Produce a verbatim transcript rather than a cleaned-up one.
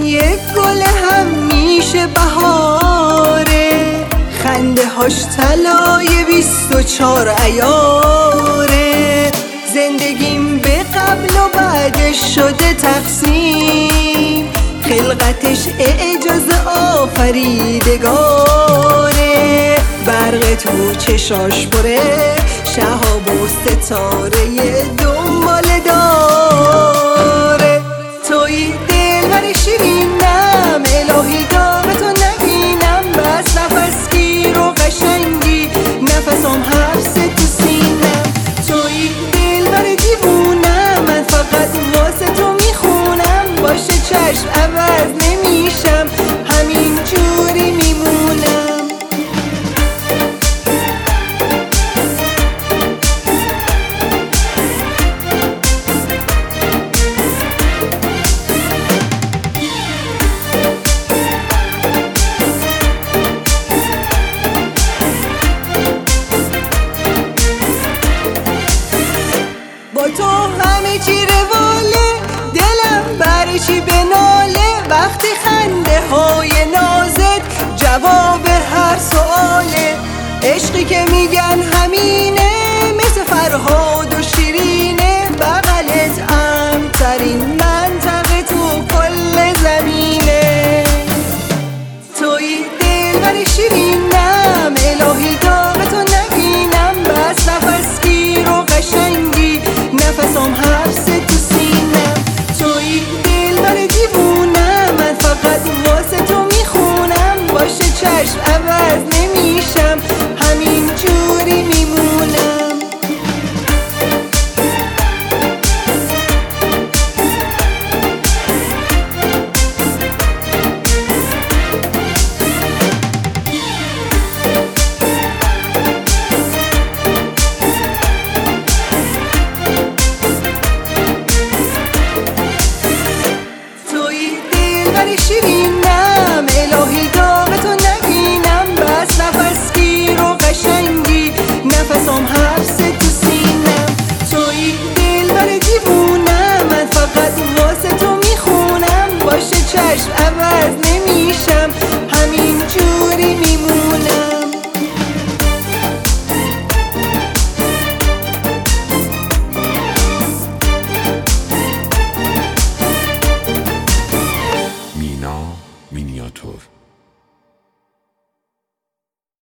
یک گل همیشه بهاره، خنده هاش طلای بیست و چار عیاره. زندگیم به قبل و بعدش شده تقسیم، خلقتش اعجاز آفریدگاره. برق تو چشاش پره، شهاب و ستاره دنبال داره. توی دلبر شیرینم، الهی داغتو نبینم. بس نفس گیر و قشنگی، نفسم حبس تو سینم. توی دلبر دیوونم، من فقط واسه تو میخونم. باشه چشم عوض نمیشم، همین جوری میمونم. با تو همه چی رواله، دلم برای چی بناله. وقتی خنده های نازت جواب هر سواله. عشقی که میگن همینه، مثل فرهاد و شیرینه. بغلت امترین منطقه تو کل زمینه. توی دلبر شیرینه،